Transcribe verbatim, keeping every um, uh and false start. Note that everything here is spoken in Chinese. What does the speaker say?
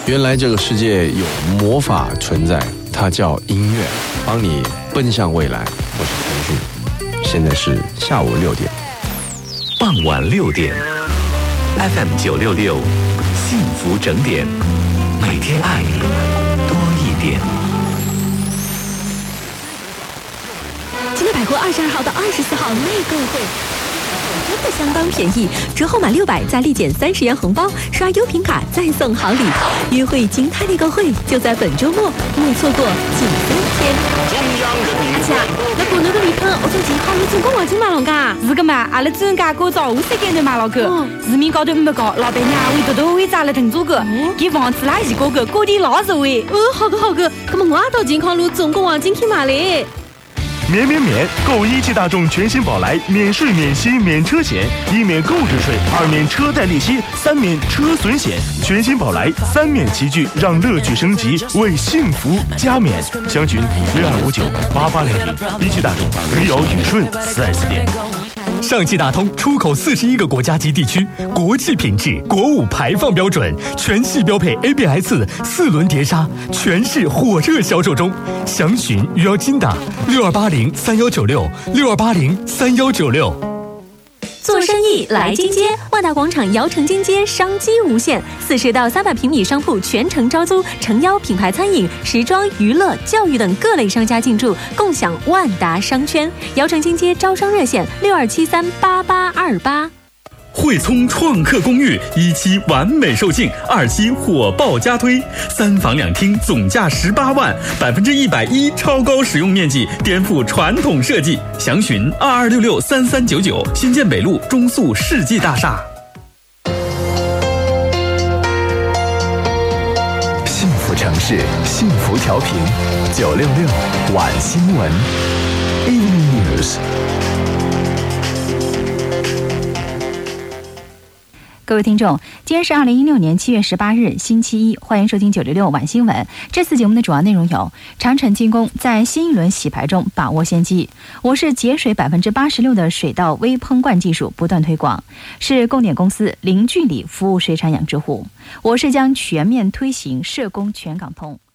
原来这个世界有魔法存在，它叫音乐，帮你奔向未来。我是陈迅，现在是下午六点， 傍晚六点 ，F M 九六六，幸福整点，每天爱你多一点。 今天百货二十二号到二十四号内购会。真的相当便宜，折后满六百再立减三十元红包，刷优品卡再送好礼，约会惊叹内购会就在本周末，莫错过，仅三天。 阿姐，那国内的礼品我从前好，你总共黄金买了噶？ 是个嘛，阿拉专家哥早下三点钟买了个，市面高头没高，老板娘为多多为咱来腾做个，给房子拉一个个，各地老实惠。 哦，好个好个，那么我也到健康路总共黄金去买嘞。 免免免！购一汽大众全新宝来，免税免息免车险，一免购置税，二免车贷利息，三免车损险。全新宝来三免齐聚，让乐趣升级，为幸福加冕。详询零二五九八八零零。一汽大众李敖宇顺四 S 店。 上汽大通出口四十一个国家级地区，国际品质，国五排放标准，全系标配 A B S 四轮碟刹，全市火热销售中。详询余姚金达六二八零三幺九六六二八零三幺九六。 做生意来金街，万达广场姚城金街商机无限，四十到三百平米商铺全程招租，诚邀品牌餐饮、时装、娱乐、教育等各类商家进驻，共享万达商圈。姚城金街招商热线六二七三八八二八。 汇聪创客公寓一期完美售罄，二期火爆加推，三房两厅总价十八万，百分之一百一超高使用面积，颠覆传统设计。详询二二六六三三九九，新建北路中速世纪大厦。 幸福城市，幸福调频，九六六晚新闻 ，Evening News。 各位听众，今天是二零一六年七月十八日，星期一，欢迎收听九六六晚新闻。这次节目的主要内容有：长城精工在新一轮洗牌中把握先机；我市节水百分之八十六的水稻微烹灌技术不断推广；是供电公司零距离服务水产养殖户；我市将全面推行社工全港通。